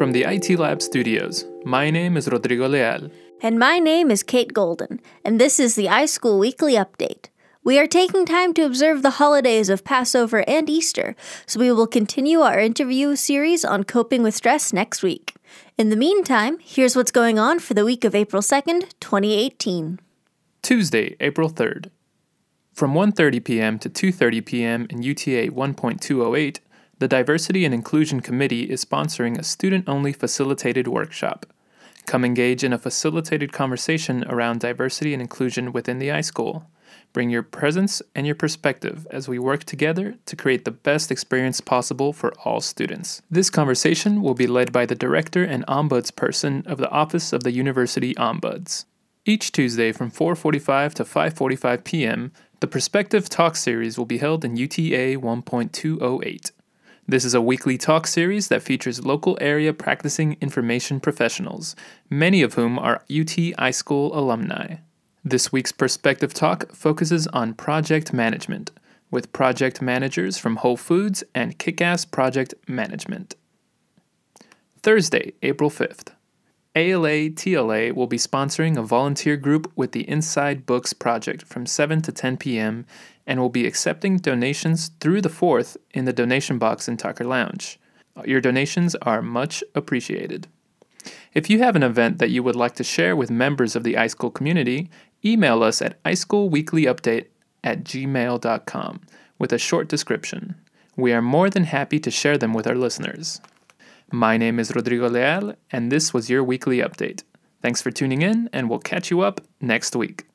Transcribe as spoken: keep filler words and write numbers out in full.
From the I T Lab studios, my name is Rodrigo Leal. And my name is Kate Golden, and this is the iSchool Weekly Update. We are taking time to observe the holidays of Passover and Easter, so we will continue our interview series on coping with stress next week. In the meantime, here's what's going on for the week of April second, twenty eighteen. Tuesday, April third. From one thirty p.m. to two thirty p.m. in U T A one point two oh eight, the Diversity and Inclusion Committee is sponsoring a student-only facilitated workshop. Come engage in a facilitated conversation around diversity and inclusion within the iSchool. Bring your presence and your perspective as we work together to create the best experience possible for all students. This conversation will be led by the Director and Ombudsperson of the Office of the University Ombuds. Each Tuesday from four forty-five to five forty-five p.m., the Perspective Talk Series will be held in U T A one point two oh eight. This is a weekly talk series that features local area practicing information professionals, many of whom are U T iSchool alumni. This week's Perspective Talk focuses on project management, with project managers from Whole Foods and Kick-Ass Project Management. Thursday, April fifth. A L A T L A will be sponsoring a volunteer group with the Inside Books project from seven to ten p.m. and will be accepting donations through the fourth in the donation box in Tucker Lounge. Your donations are much appreciated. If you have an event that you would like to share with members of the iSchool community, email us at ischoolweeklyupdate at gmail dot com with a short description. We are more than happy to share them with our listeners. My name is Rodrigo Leal, and this was your weekly update. Thanks for tuning in, and we'll catch you up next week.